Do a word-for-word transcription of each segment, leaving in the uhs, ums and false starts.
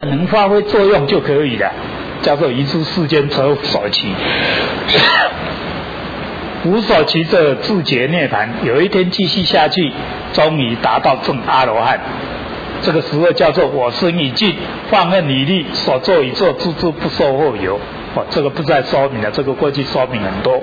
能发挥作用就可以了，叫做移出世间则无所期。无所期者自觉涅槃，有一天继续下去，终于达到正阿罗汉。这个时候叫做我生已尽，放任已立，所作已作，诸诸不受后有。哦，这个不再说明了，这个过去说明很多。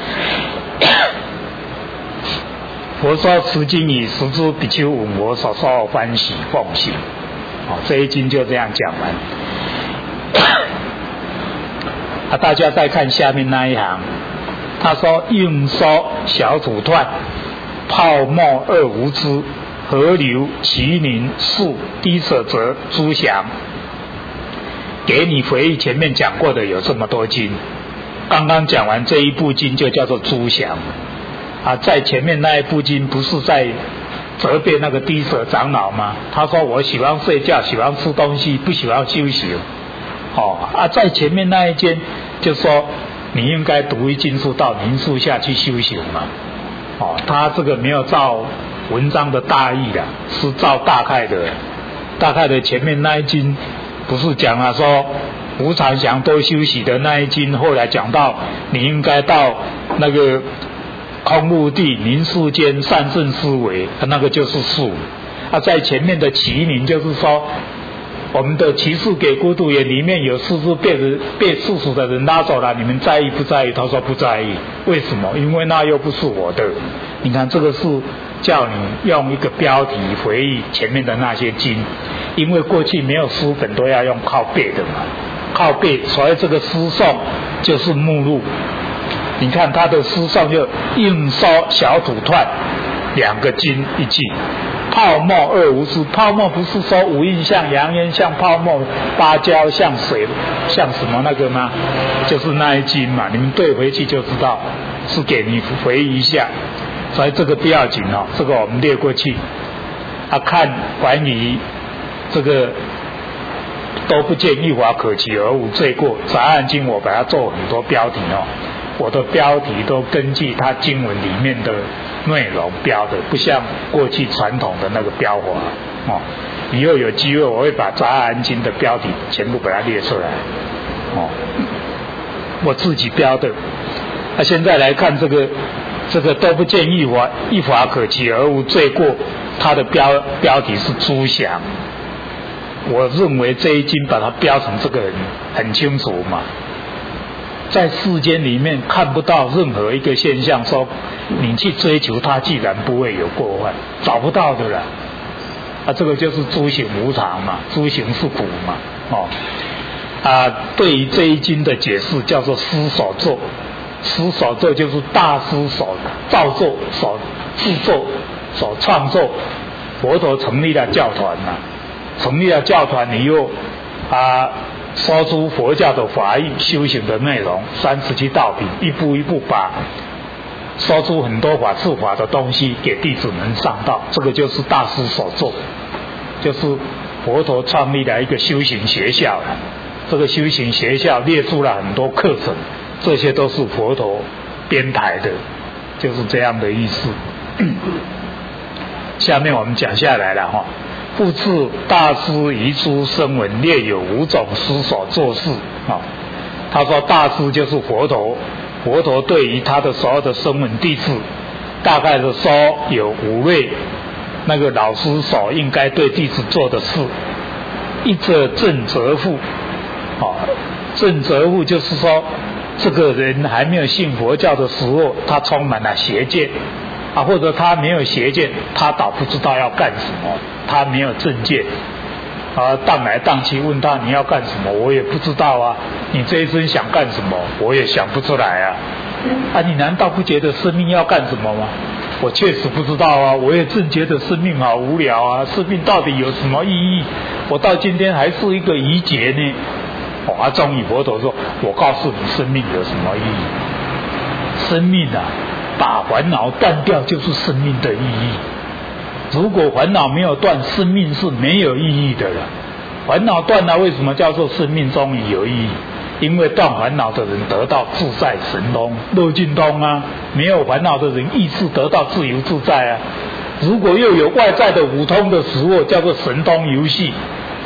佛说持经以十诸比丘闻我所说欢喜奉行。哦，这一经就这样讲完。啊，大家再看下面那一行，他说应说小土团，泡沫二无知，河流其宁树低舍则诸祥。给你回忆前面讲过的有这么多经，刚刚讲完这一部经就叫做诸祥。啊，在前面那一部经不是在责备那个低舍长老吗？他说我喜欢睡觉，喜欢吃东西，不喜欢修行。哦啊，在前面那一间就说你应该读一经书到民宿下去修行嘛。哦，他这个没有照文章的大意的，是照大概的。大概的前面那一经不是讲了说无常祥多修习的那一经，后来讲到你应该到那个空无地民宿间善正思维，那个就是术。啊，在前面的其名就是说我们的骑士给孤独园里面有四只被人被宿主的人拉走了，你们在意不在意？他说不在意。为什么？因为那又不是我的。你看这个是叫你用一个标题回忆前面的那些经，因为过去没有书本都要用靠背的嘛，靠背，所以这个诗颂就是目录。你看他的诗颂就应说小土团，两个经一句。泡沫二无知，泡沫不是说五蕴像阳烟像泡沫，芭蕉像水像什么那个吗？就是那一经嘛，你们对回去就知道，是给你回忆一下。所以这个不要紧哦，这个我们略过去。啊，看关于这个都不见一法可及而无罪过，杂案经我把它做很多标题哦。我的标题都根据它经文里面的内容标的，不像过去传统的那个标法哦。以后有机会我会把《杂案经》的标题全部把它列出来哦，我自己标的。那、啊、现在来看这个这个都不见一法一法可及而无罪过，它的标标题是诸祥。我认为这一经把它标成这个很很清楚嘛。在世间里面看不到任何一个现象说你去追求它既然不会有过患，找不到的啦。啊，这个就是诸行无常嘛，诸行是苦嘛。哦，啊，对于这一经的解释叫做师所作，师所作就是大师所造作、所制作、所创作。佛陀成立了教团嘛，成立了教团以后啊。说出佛教的法义修行的内容，三十七道品，一步一步把说出很多法治法的东西给弟子们上道，这个就是大师所做，就是佛陀创立了一个修行学校了。这个修行学校列出了很多课程，这些都是佛陀编排的，就是这样的意思。下面我们讲下来了哈。复次，大师遗出声闻列有五种师所做事啊。他说大师就是佛陀，佛陀对于他的所有的声闻弟子，大概的说有五类那个老师所应该对弟子做的事。一者正则父，啊，正则父就是说，这个人还没有信佛教的时候，他充满了邪见。啊，或者他没有邪见，他倒不知道要干什么，他没有正见，啊，荡来荡去问他你要干什么，我也不知道啊，你这一生想干什么，我也想不出来啊，啊，你难道不觉得生命要干什么吗？我确实不知道啊，我也正觉得生命好无聊啊，生命到底有什么意义？我到今天还是一个疑结呢。哦，啊，终于佛陀说，我告诉你，生命有什么意义？生命啊，把烦恼断掉就是生命的意义。如果烦恼没有断，生命是没有意义的了。烦恼断了，为什么叫做生命终于有意义？因为断烦恼的人得到自在神通、乐尽通啊，没有烦恼的人意识得到自由自在啊。如果又有外在的五通的时候，叫做神通游戏，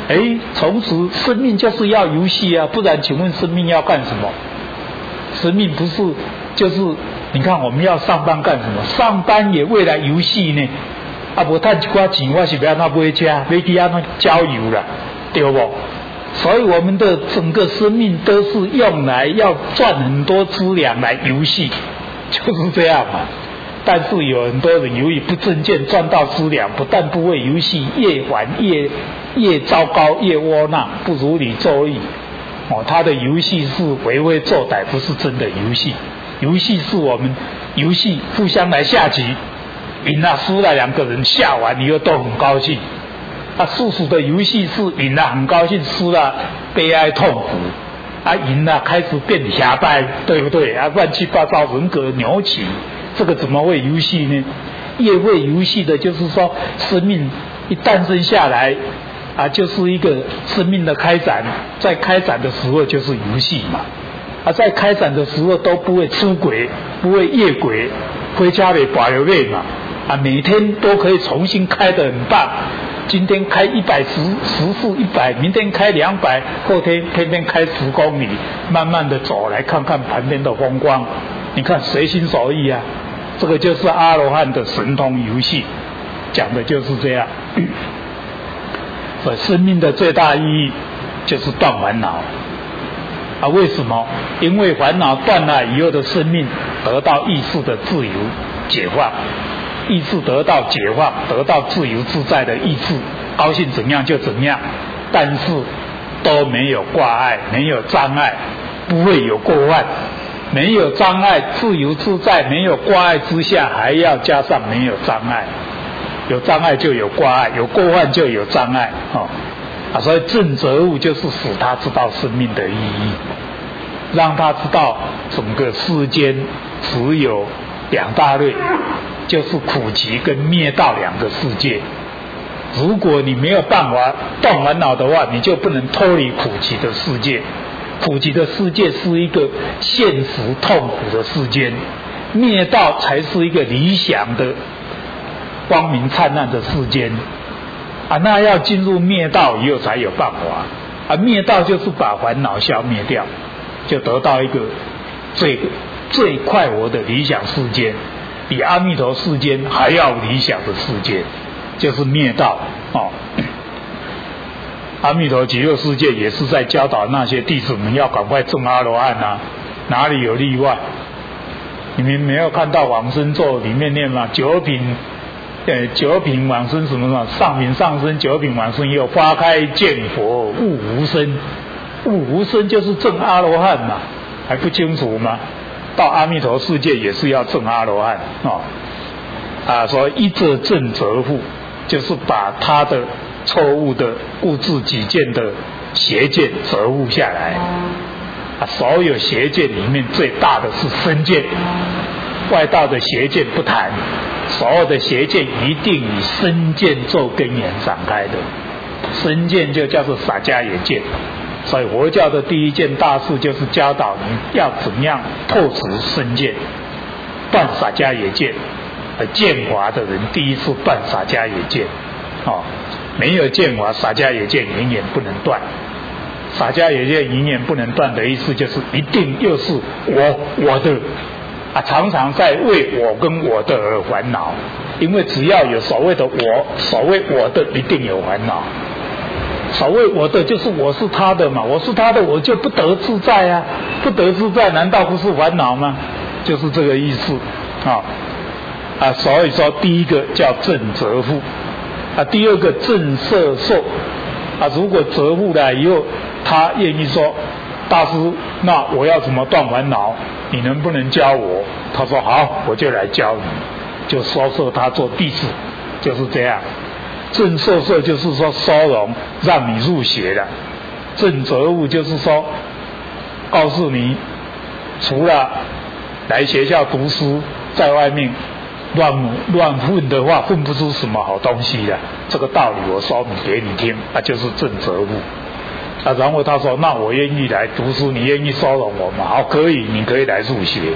哎，从此生命就是要游戏啊，不然请问生命要干什么？生命不是就是你看我们要上班干什么？上班也为了游戏呢。啊，无赚一寡钱，我是要安怎买车，要去安怎郊游啦，对不？所以我们的整个生命都是用来要赚很多资粮来游戏，就是这样嘛。但是有很多人由于不正见，赚到资粮，不但不会游戏，越玩越越糟糕，越窝囊，不如理作意。哦，他的游戏是为非作歹，不是真的游戏。游戏是我们游戏互相来下棋。赢了输了，两个人下完以后都很高兴。啊，叔叔的游戏是赢了很高兴，输了悲哀痛苦。啊，赢了开始变狭掰，对不对？啊，乱七八糟，人格扭曲，这个怎么会游戏呢？越会游戏的，就是说生命一诞生下来，啊，就是一个生命的开展，在开展的时候就是游戏嘛。啊，在开展的时候都不会出轨，不会越轨，回家里保留位嘛。啊，每天都可以重新开得很棒。今天开一百十时速一百，明天开两百，后天天天开十公里，慢慢的走来看看旁边的风光。你看随心所欲啊，这个就是阿罗汉的神通游戏，讲的就是这样。所以生命的最大意义就是断烦恼。啊，为什么？因为烦恼断了以后的生命得到意识的自由解放。意志得到解放，得到自由自在的意志，高兴怎样就怎样，但是都没有挂碍，没有障碍，不会有过患。没有障碍，自由自在，没有挂碍之下，还要加上没有障碍。有障碍就有挂碍，有过患就有障碍。哦，啊，所以正则悟就是使他知道生命的意义，让他知道整个世间只有两大类。就是苦集跟灭道两个世界。如果你没有办法断烦恼的话，你就不能脱离苦集的世界。苦集的世界是一个现实痛苦的世间，灭道才是一个理想的光明灿烂的世间。啊，那要进入灭道以后才有办法。啊，灭道就是把烦恼消灭掉，就得到一个最最快活的理想世间。比阿弥陀世间还要理想的世界，就是灭道哦。阿弥陀极乐世界也是在教导那些弟子们要赶快证阿罗汉啊，哪里有例外？你们没有看到往生咒里面念吗？九品，呃，九品往生什么什么，上品上生，九品往生又花开见佛悟无生，悟无生就是证阿罗汉嘛，还不清楚吗？到阿弥陀世界也是要证阿罗汉哦，啊，所以一则正则悟，就是把他的错误的固执己见的邪见折悟下来。啊，所有邪见里面最大的是身见，外道的邪见不谈，所有的邪见一定以身见做根源展开的。身见就叫做洒家也见。所以佛教的第一件大事就是教导你要怎样透持身见，断洒家也见。而见法的人第一次断洒家也见，哦，没有见法，洒家也见永远不能断。洒家也见永远不能断的意思就是一定又是我我的啊，常常在为我跟我的而烦恼，因为只要有所谓的我，所谓我的一定有烦恼。所谓我的就是我是他的嘛，我是他的我就不得自在啊，不得自在难道不是烦恼吗？就是这个意思啊啊，所以说第一个叫正则悟啊，第二个正摄受啊，如果则悟了以后，他愿意说大师，那我要怎么断烦恼？你能不能教我？他说好，我就来教你，就收摄他做弟子，就是这样。正摄受就是说收容，让你入学了。正则悟就是说告诉你，除了来学校读书，在外面乱乱混的话，混不出什么好东西的。这个道理我说明给你听，那、啊、就是正则悟。啊，然后他说，那我愿意来读书，你愿意收容我吗？好，可以，你可以来入学。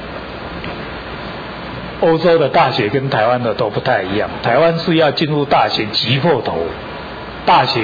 欧洲的大学跟台湾的都不太一样，台湾是要进入大学挤破头，大学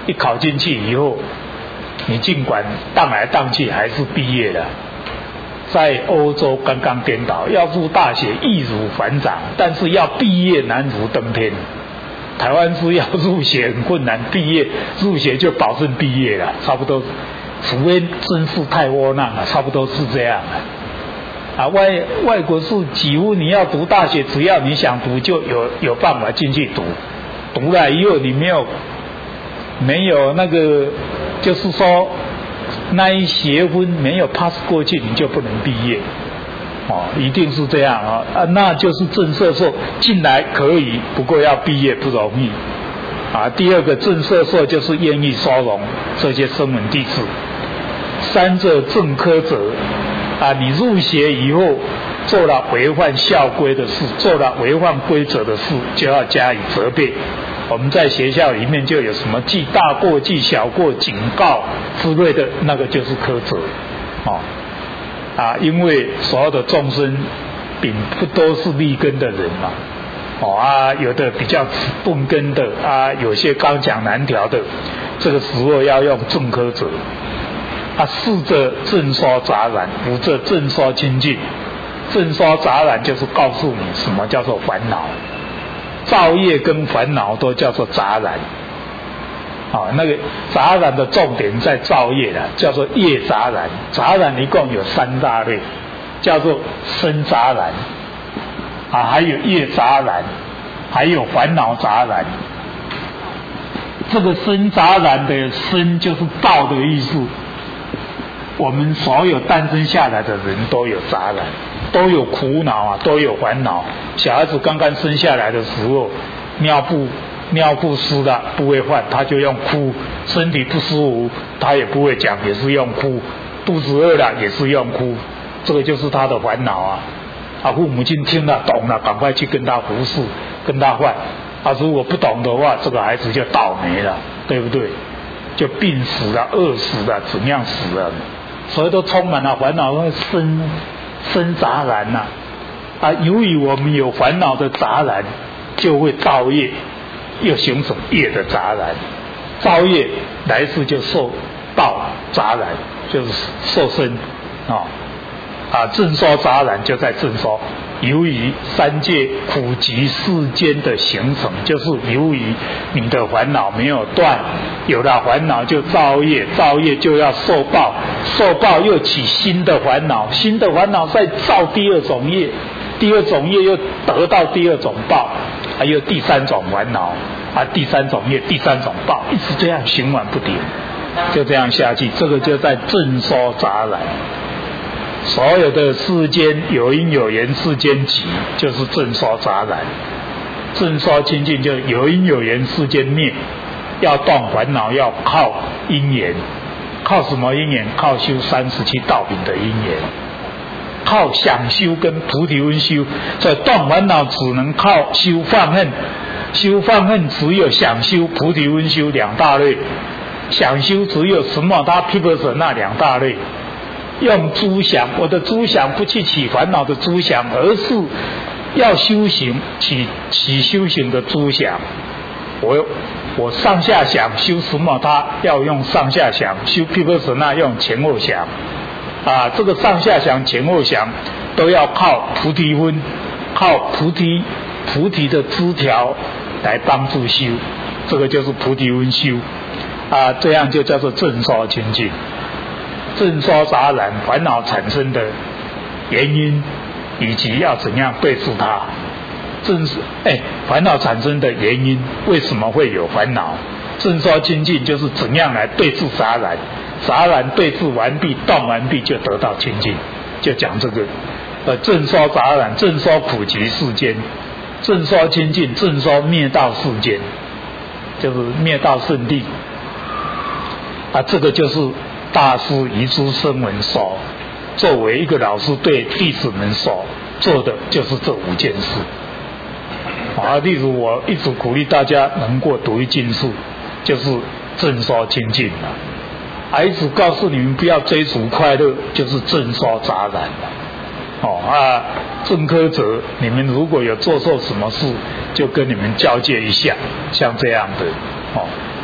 一考进去以后，你尽管荡来荡去还是毕业了。在欧洲刚刚颠倒，要入大学易如反掌，但是要毕业难如登天。台湾是要入学很困难，毕业入学就保证毕业了，差不多，除非真是太窝囊了，差不多是这样啊。啊，外外国是几乎你要读大学，只要你想读，就有有办法进去读，读了以后你没有没有那个，就是说。那一学分没有 pass 过去，你就不能毕业，哦，一定是这样啊、哦、啊，那就是正色硕进来可以，不过要毕业不容易啊。第二个正色硕就是愿意收容这些声闻弟子。三者正科者啊，你入学以后做了违反校规的事，做了违反规则的事，就要加以责备。我们在学校里面就有什么记大过、记小过、警告之类的，那个就是苛责，哦，啊，因为所有的众生并不都是立根的人嘛，哦啊，有的比较钝根的啊，有些刚强难调的，这个时候要用正苛责。啊，四者正说杂染，五者正说清净。正说杂染就是告诉你什么叫做烦恼。造业跟烦恼都叫做杂染，啊，那个杂染的重点在造业了，叫做业杂染。杂染一共有三大类，叫做身杂染，啊，还有业杂染，还有烦恼杂染。这个身杂染的身就是道的意思。我们所有诞生下来的人都有杂染，都有苦恼啊，都有烦恼。小孩子刚刚生下来的时候，尿布尿布湿了不会换，他就用哭；身体不舒服，他也不会讲，也是用哭；肚子饿了也是用哭，这个就是他的烦恼啊。啊，父母亲听了懂了，赶快去跟他服侍，跟他换。啊，如果不懂的话，这个孩子就倒霉了，对不对？就病死了、饿死了、怎样死了？所以都充满了烦恼，生生杂染呐、啊。啊，由于我们有烦恼的杂染，就会造业，又形成业的杂染。造业来世就受报杂染，就是受生啊。啊，正说杂染就在正说。由于三界苦集世间的形成，就是由于你的烦恼没有断，有了烦恼就造业，造业就要受报，受报又起新的烦恼，新的烦恼再造第二种业，第二种业又得到第二种报，还有第三种烦恼啊，第三种业，第三种报，一直这样循环不停，就这样下去，这个就在正说杂染。所有的世间有因有缘，世间集就是正说杂染。正说清净就有因有缘，世间灭。要断烦恼要靠因缘，靠什么因缘？靠修三十七道品的因缘，靠想修跟菩提温修。所以断烦恼只能靠修放恨，修放恨只有想修菩提温修两大类，想修只有什么他毗婆舍那两大类。用诸想，我的诸想不去起烦恼的诸想，而是要修行起起修行的诸想。我我上下想修什么？他要用上下想，修毗婆舍那用前后想啊。这个上下想、前后想都要靠菩提分，靠菩提菩提的枝条来帮助修，这个就是菩提分修啊。这样就叫做正说清净。正说杂染烦恼产生的原因，以及要怎样对治它。正是哎，烦恼产生的原因，为什么会有烦恼？正说清净就是怎样来对治杂染，杂染对治完毕，断完毕就得到清净，就讲这个。呃，正说杂染，正说苦集世间，正说清净，正说灭道世间，就是灭道圣地。啊，这个就是大师遗诸声闻所作为一个老师对弟子们所做的就是这五件事啊。例如我一直鼓励大家能够读一经书，就是正说清净了啊。一直告诉你们不要追逐快乐，就是正说杂染了哦啊。正科者，你们如果有做错什么事，就跟你们交接一下，像这样的哦。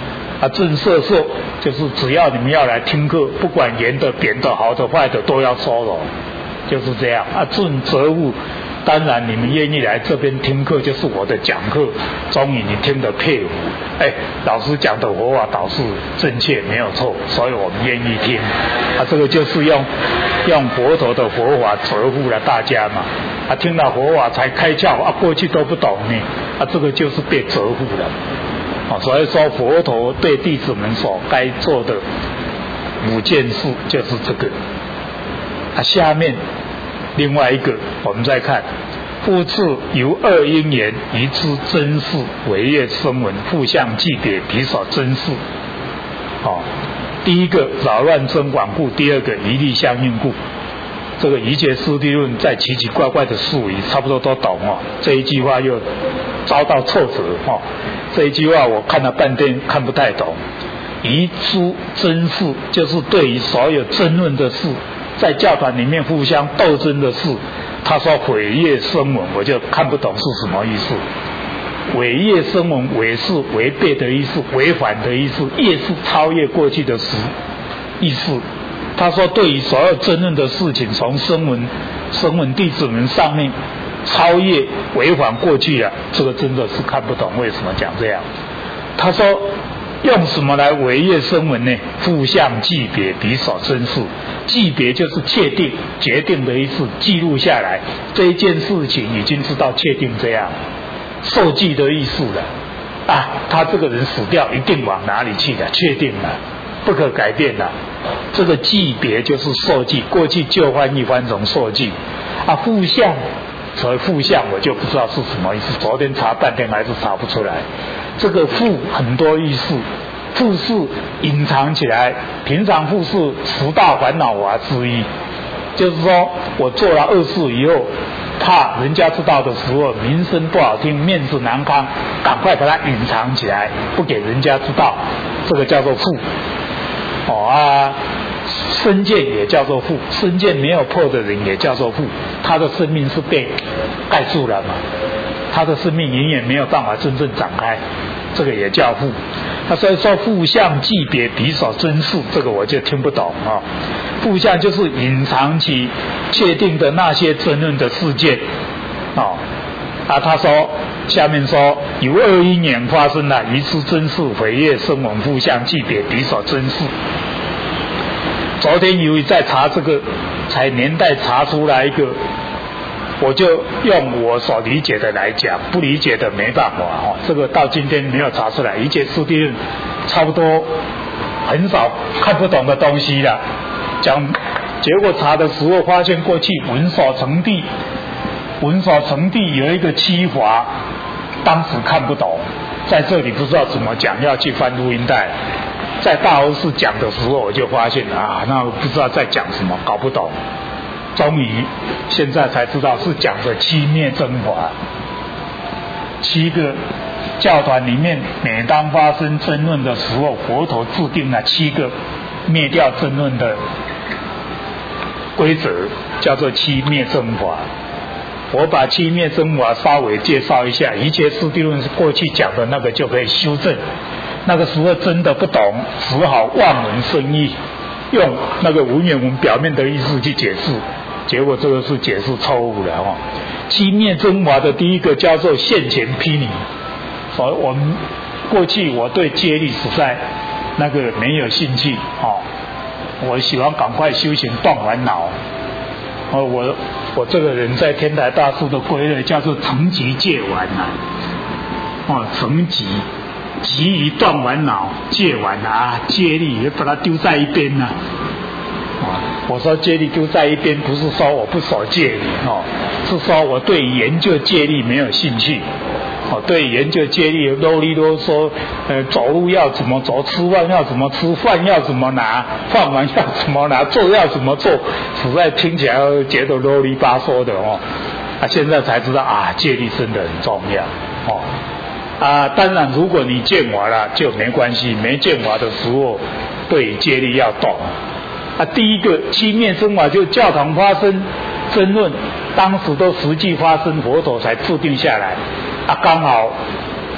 啊，正色受就是只要你们要来听课，不管圆的、扁的、好的、坏的，都要收容，就是这样。啊，正则物，当然你们愿意来这边听课，就是我的讲课，终于你听得佩服。哎，老师讲的佛法导是正确，没有错，所以我们愿意听。啊，这个就是用用佛陀的佛法折服了大家嘛。啊，听了佛法才开窍啊，过去都不懂呢。啊，这个就是被折服了。啊，所以说佛陀对弟子们所该做的五件事就是这个。啊，下面另外一个我们再看，复次由二因缘，一之真事，唯业声闻，互相记别，彼所真事。哦，第一个扰乱真广故，第二个一力相应故。这个一切师地论在奇奇怪怪的术语差不多都懂哦，这一句话又遭到挫折哦。这一句话我看了半天看不太懂。一诸真事就是对于所有争论的事，在教团里面互相斗争的事，他说毁业声闻，我就看不懂是什么意思。毁业声闻，违是违背的意思，违反的意思，业是超越过去的事意思。他说对于所有争论的事情，从声闻声闻弟子们上面超越违反过去了，这个真的是看不懂为什么讲这样。他说用什么来违业声闻呢？互相记别，彼所真事。记别就是确定决定的意思，记录下来这一件事情已经知道确定这样，受记的意思了啊，他这个人死掉一定往哪里去的，确定了，不可改变了。这个记别就是受记，过去旧翻译翻成受记啊。互相，所以互相我就不知道是什么意思，昨天查半天还是查不出来。这个互很多意思，互是隐藏起来，平常互是十大烦恼法之一，就是说我做了恶事以后，怕人家知道的时候名声不好听，面子难堪，赶快把它隐藏起来，不给人家知道，这个叫做互。哦啊，身见也叫做互，身见没有破的人也叫做互，他的生命是被盖住了嘛，他的生命永远没有办法真正展开，这个也叫互。他所以说互相记别，彼所真事，这个我就听不懂啊。互相就是隐藏起确定的那些争论的事件啊。啊，他说下面说有二因缘发生了，一是真事，毁业声闻，互相记别，彼所真事。昨天由于在查这个，才年代查出来一个，我就用我所理解的来讲，不理解的没办法哦。这个到今天没有查出来，一切师弟论差不多很少看不懂的东西了。讲结果查的时候发现，过去文所成地。文所成地有一个七法，当时看不懂，在这里不知道怎么讲，要去翻录音带。在大和寺讲的时候，我就发现啊，那不知道在讲什么，搞不懂。终于现在才知道是讲的七灭真法。七个教团里面，每当发生争论的时候，佛陀制定了七个灭掉争论的规则，叫做七灭真法。我把七灭真法稍微介绍一下，一切师弟论是过去讲的那个就可以修正。那个时候真的不懂，只好望文生义，用那个文言文表面的意思去解释，结果这个是解释错误了哦。七灭真法的第一个叫做现前毗尼，所以我们过去我对戒律实在那个没有兴趣哦，我喜欢赶快修行断烦恼。哦，我我这个人在天台大师的归类叫做成集戒完呐，哦，成集急于断烦恼，戒完啊，戒律也把它丢在一边呐、啊。啊，我说戒律丢在一边，不是说我不守戒律哦，是说我对研究戒律没有兴趣。哦，对研究戒律啰里啰嗦，呃，走路要怎么走，吃饭要怎么吃，饭要怎么拿，饭碗要怎么拿，做要怎么做，实在听起来觉得啰里吧嗦的哦。啊，现在才知道啊，戒律真的很重要哦。啊，当然，如果你见法了就没关系，没见法的时候，对戒律要懂。啊，第一个七灭真法就教堂发生争论，当时都实际发生，佛陀才制定下来。啊，刚好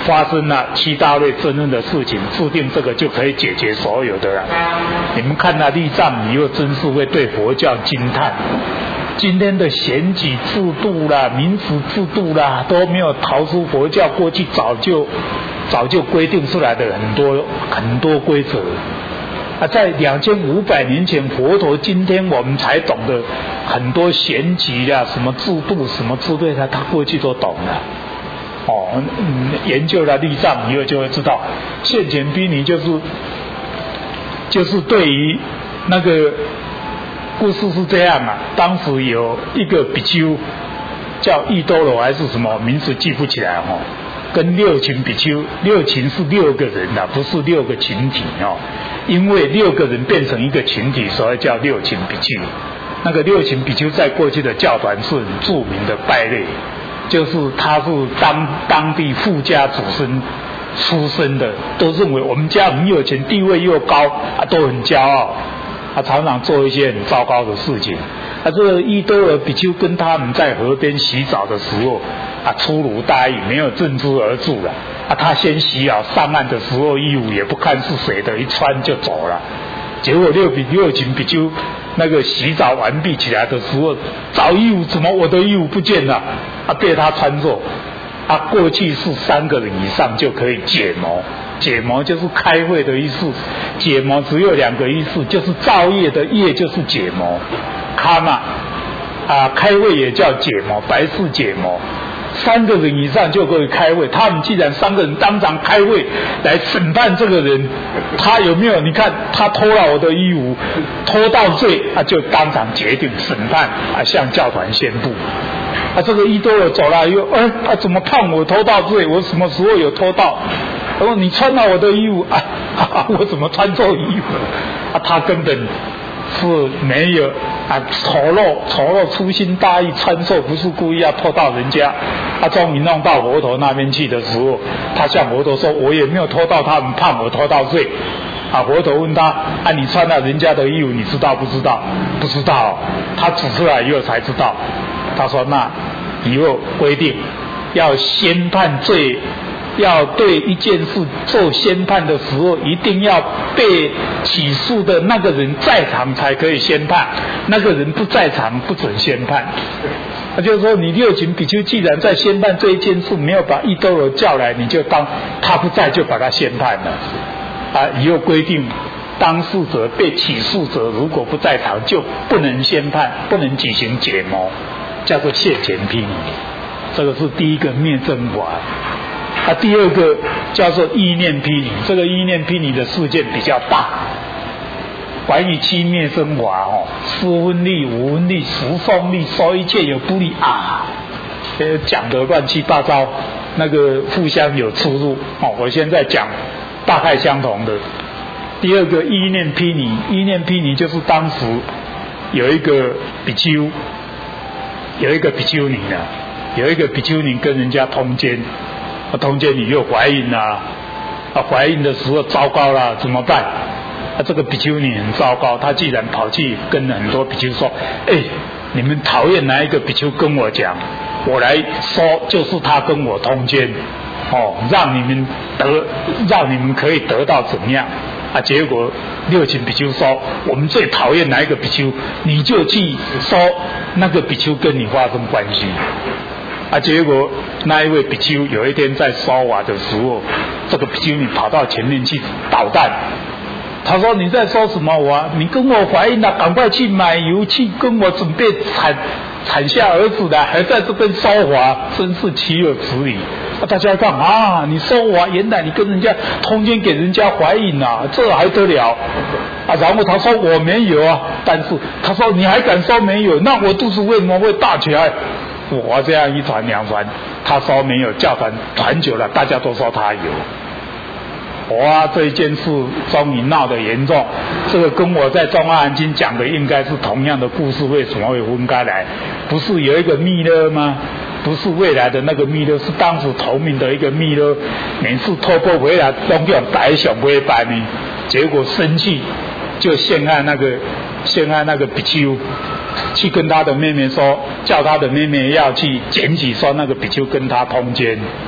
发生了七大类争论的事情，制定这个就可以解决所有的了。你们看了立藏，你又真是会对佛教惊叹。今天的选举制度啦、民主制度啦，都没有逃出佛教过去早就早就规定出来的很多很多规则。啊，在两千五百年前，佛陀今天我们才懂得很多选举啊、什么制度、什么之类的，他过去都懂了。哦，嗯，研究了立藏以后就会知道，现前毗尼就是就是对于那个故事是这样啊，当时有一个比丘叫异多罗还是什么名字记不起来哦，跟六群比丘，六群是六个人啊，不是六个群体哦。因为六个人变成一个群体，所以叫六群比丘。那个六群比丘在过去的教团是很著名的败类，就是他是当当地富家子孙出身的，都认为我们家很有钱，地位又高啊，都很骄傲。他常常做一些很糟糕的事情。啊，这个异多罗比丘跟他们在河边洗澡的时候啊，粗鲁大意，没有正知而住了。啊，他先洗好，上岸的时候衣服也不看是谁的，一穿就走了。结果六比六群比丘那个洗澡完毕起来的时候，找衣服，怎么我的衣服不见了？啊，被他穿着。啊，过去是三个人以上就可以解魔，解魔就是开会的意思。解魔只有两个意思，就是造业的业就是解魔，卡嘛啊，开会也叫解魔，白事解魔。三个人以上就可以开会，他们既然三个人当场开会来审判这个人，他有没有？你看他偷了我的衣服，偷盗罪，他就当场决定审判啊，向教团宣布。啊，这个异多罗走了以后，哎，他、啊、怎么判我偷盗罪？我什么时候有偷盗？然后你穿了我的衣服，啊，啊我怎么穿错衣服？啊，他根本是没有啊，丑陋丑陋粗心大意，穿错不是故意要偷盗人家。他终于弄到佛陀那边去的时候，他向佛陀说：“我也没有偷盗，他们判我偷盗罪。”啊，佛陀问他：“啊，你穿了人家的衣服，你知道不知道？”不知道。他指出来以后才知道。他说：“那以后规定要宣判罪，要对一件事做宣判的时候，一定要被起诉的那个人在场才可以宣判，那个人不在场不准宣判。”那就是说，你六群比丘既然在宣判这一件事没有把异多罗叫来，你就当他不在就把他宣判了。啊，以后规定当事者被起诉者如果不在场，就不能宣判，不能举行解谋，叫做现前毗尼。这个是第一个灭真法。啊，第二个叫做意念毗尼。这个意念毗尼的事件比较大。关于七灭真法哦，四分力、五分力、十送力，说一切有不利啊，呃，讲得乱七八糟，那个互相有出入哦。我现在讲大概相同的。第二个意念毗尼，意念毗尼就是当时有一个比丘，有一个比丘尼呢，有一个比丘尼跟人家通奸，通奸你又怀孕啦，啊，怀孕的时候糟糕了，怎么办？啊，这个比丘尼很糟糕，他既然跑去跟很多比丘说：“哎，你们讨厌哪一个比丘跟我讲，我来说就是他跟我通奸，哦，让你们得，让你们可以得到怎么样？”啊，结果六群比丘说：“我们最讨厌哪一个比丘，你就去说那个比丘跟你发生关系。”啊，结果那一位比丘有一天在说法的时候，这个比丘尼跑到前面去捣蛋。他说：“你在说什么话？你跟我怀孕了，赶快去买油去跟我准备产产下儿子的，还在这边说话，真是岂有此理！”啊，大家看啊，你说话，原来你跟人家通奸给人家怀孕啊，这还得了？啊，然后他说我没有啊，但是他说你还敢说没有？那我肚子为什么会大起来？我这样一传两传，他说没有，教团传久了，大家都说他有。哇，这一件事终于闹得严重，这个跟我在中阿含经讲的应该是同样的故事，为什么会分开来？不是有一个密勒吗？不是未来的那个密勒，是当时头名的一个密勒，每次透过回来都用白熊尾巴呢，结果生气就陷害那个陷害那个比丘，去跟他的妹妹说，叫他的妹妹要去检举说那个比丘跟他通奸。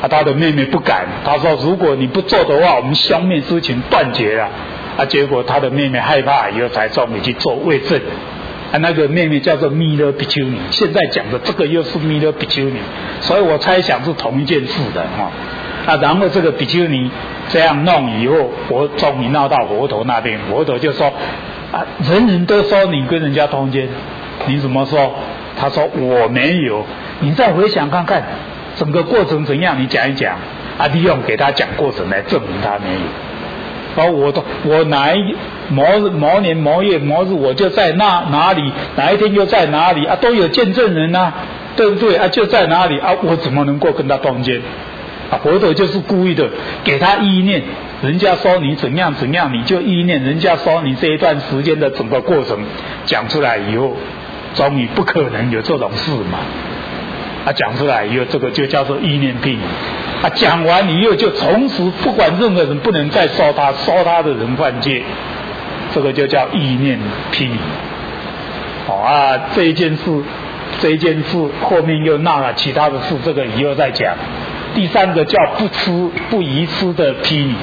啊，他的妹妹不敢，他说如果你不做的话，我们兄妹之情断绝了。啊，结果他的妹妹害怕以后才终于去做位证。啊，那个妹妹叫做弥勒比丘尼，现在讲的这个又是弥勒比丘尼，所以我猜想是同一件事的哈。啊，然后这个比丘尼这样弄以后，我终于闹到佛陀那边，佛陀就说啊，人人都说你跟人家通奸，你怎么说？他说我没有，你再回想看看整个过程怎样，你讲一讲。啊，利用给他讲过程来证明他没有。然后我都我哪一某某年某月某日我就在那哪里，哪一天又在哪里啊，都有见证人啊，对不对啊？就在哪里啊？我怎么能够跟他通奸？啊，佛陀就是故意的给他意念，人家说你怎样怎样，你就意念，人家说你这一段时间的整个过程讲出来以后，终于不可能有这种事嘛。啊，讲出来以后，这个就叫做意念譬喻。啊，讲完以后就从此不管任何人不能再说他，说他的人犯戒，这个就叫意念譬喻。好、哦、啊，这一件事，这一件事后面又闹了其他的事，这个以后再讲。第三个叫不吃不宜吃的譬喻。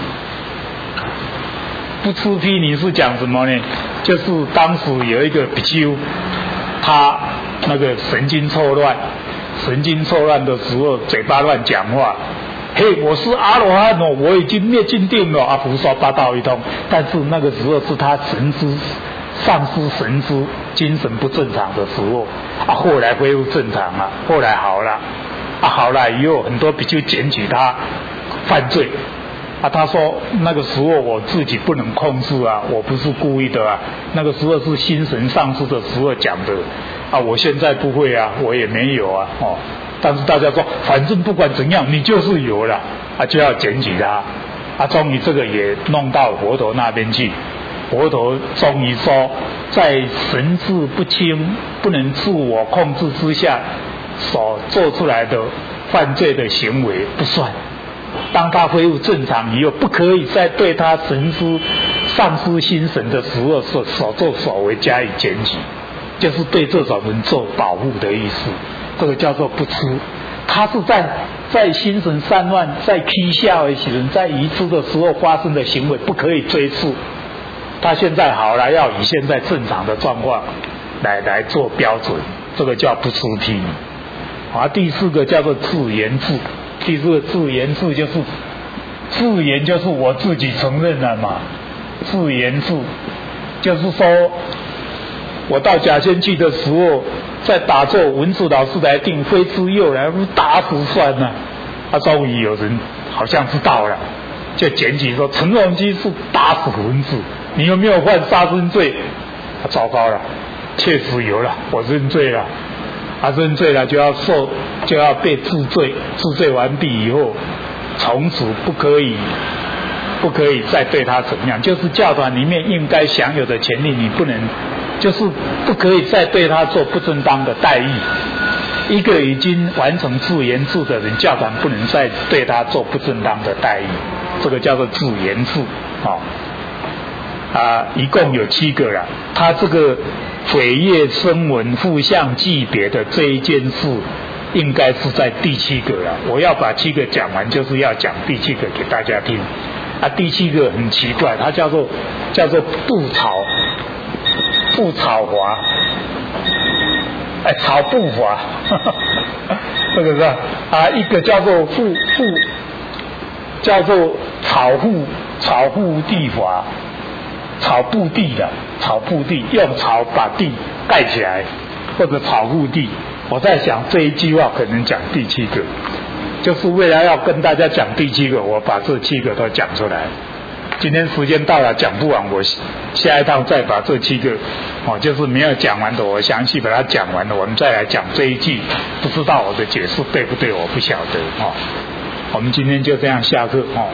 不吃譬喻是讲什么呢？就是当时有一个比丘，他那个神经错乱。神经错乱的时候，嘴巴乱讲话。嘿，我是阿罗汉哦，我已经灭尽定了啊，胡说八道一通。但是那个时候是他神知丧失神知，精神不正常的时候啊，后来恢复正常了，后来好了啊，好了以后很多比丘检举他犯罪啊，他说那个时候我自己不能控制啊，我不是故意的啊，那个时候是心神丧失的时候讲的。啊，我现在不会啊，我也没有啊，哦，但是大家说，反正不管怎样，你就是有了，啊，就要检举他，啊，终于这个也弄到佛陀那边去，佛陀终于说，在神志不清、不能自我控制之下所做出来的犯罪的行为不算，当他恢复正常以后，不可以再对他神知丧失心神的时候所所作所为加以检举。就是对这种人做保护的意思，这个叫做不吃。他是在在心神散乱、在蹊跷的时候、在愚痴的时候发生的行为，不可以追溯。他现在好了，要以现在正常的状况来来做标准，这个叫不吃譬喻。啊，第四个叫做自言自，第四个自言自就是自言就是我自己承认了嘛，自言自就是说。我到甲仙去的时候，在打坐，文子老师来定，非之又来，打死算了。啊，终于有人好像是到了，就检举说陈荣基是打死文子，你有没有犯杀生罪？啊，糟糕了，确实有了，我认罪了。啊，认罪了就要受，就要被治罪，治罪完毕以后，从此不可以。不可以再对他怎么样，就是教团里面应该享有的权利，你不能，就是不可以再对他做不正当的待遇。一个已经完成自言自的人，教团不能再对他做不正当的待遇，这个叫做自言自。哦，啊，一共有七个了。他这个毁业声闻互相记别的这一件事，应该是在第七个了。我要把七个讲完，就是要讲第七个给大家听。啊，第七个很奇怪，它叫做叫做不草不草华，哎，草不华，这个是啊，一个叫做复复，叫做草护草护地华，草布地的草布地，用草把地盖起来，或者草护地。我在想这一句话可能讲第七个。就是为了要跟大家讲第七个，我把这七个都讲出来。今天时间到了，讲不完，我下一趟再把这七个，哦，就是没有讲完的，我详细把它讲完了，我们再来讲这一句。不知道我的解释对不对，我不晓得哦。我们今天就这样下课哦。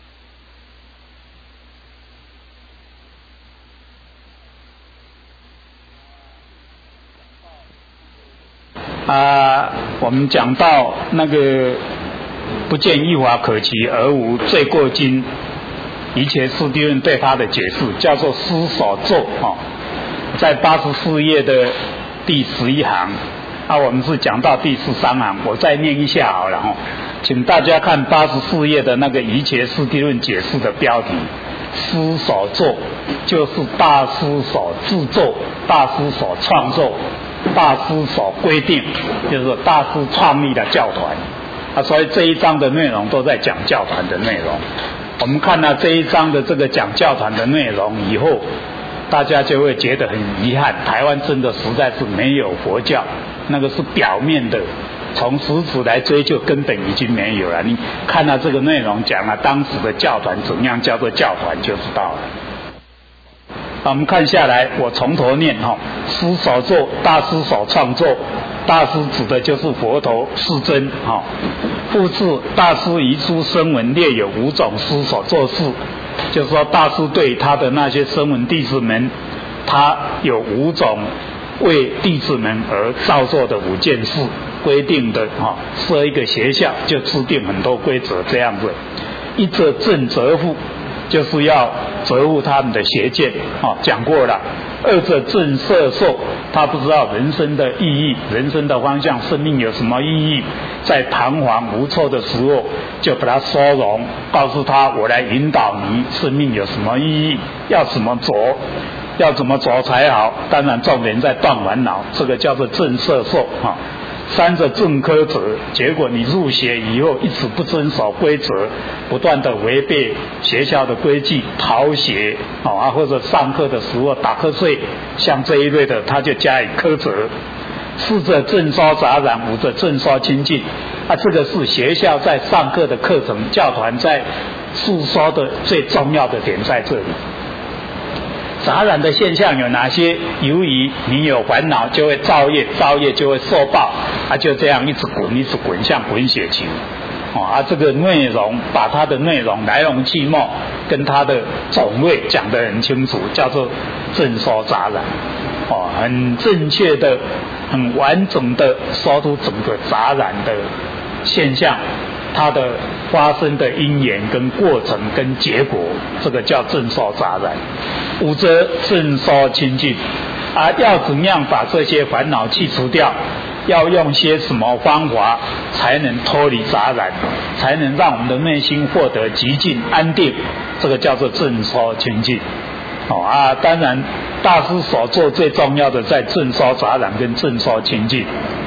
啊，我们讲到那个不见一法可期而无罪过经，一切师弟论对他的解释叫做师所作哦，在八十四页的第十一行，啊，我们是讲到第十三行，我再念一下好了哈、哦。 请大家看八十四页的那个《瑜伽师地论解释》的标题，师所作就是大师所制作，大师所创作，大师所规定，就是大师创立的教团啊。所以这一章的内容都在讲教团的内容。我们看到这一章的这个讲教团的内容以后，大家就会觉得很遗憾，台湾真的实在是没有佛教，那个是表面的，从实质来追究根本已经没有了。你看到这个内容讲了当时的教团怎样叫做教团就知道了。我们看下来，我从头念哈，师所作，大师所创作，大师指的就是佛陀世尊哈。复次，大师遗书声闻列有五种师所做事，就是说大师对他的那些声闻弟子们，他有五种为弟子们而造作的五件事，规定的哈，设一个学校就制定很多规则这样子。一则正责护，就是要责护他们的邪见，哦，讲过了。二者正摄受，他不知道人生的意义，人生的方向，生命有什么意义，在彷徨无措的时候，就把他收容，告诉他我来引导你，生命有什么意义，要怎么走，要怎么走才好。当然重点在断烦恼，这个叫做正摄受哈。三者正苛责，结果你入学以后一直不遵守规则，不断的违背学校的规矩，逃学啊，或者上课的时候打瞌睡，像这一类的他就加以苛责。四者正说杂染，五者正说清净。啊，这个是学校在上课的课程，教团在诉说的最重要的点在这里。杂染的现象有哪些？由于你有烦恼，就会造业，造业就会受报，啊，就这样一直滚，一直滚，像滚雪球。哦，啊，这个内容把它的内容来龙去脉跟它的种类讲得很清楚，叫做正说杂染。哦，很正确的、很完整的说出整个杂染的现象，它的发生的因缘跟过程跟结果，这个叫正说杂染。五则正说清净，啊，要怎样把这些烦恼去除掉？要用些什么方法才能脱离杂染，才能让我们的内心获得极静安定？这个叫做正说清净。哦啊，当然大师所做最重要的在正说杂染跟正说清净。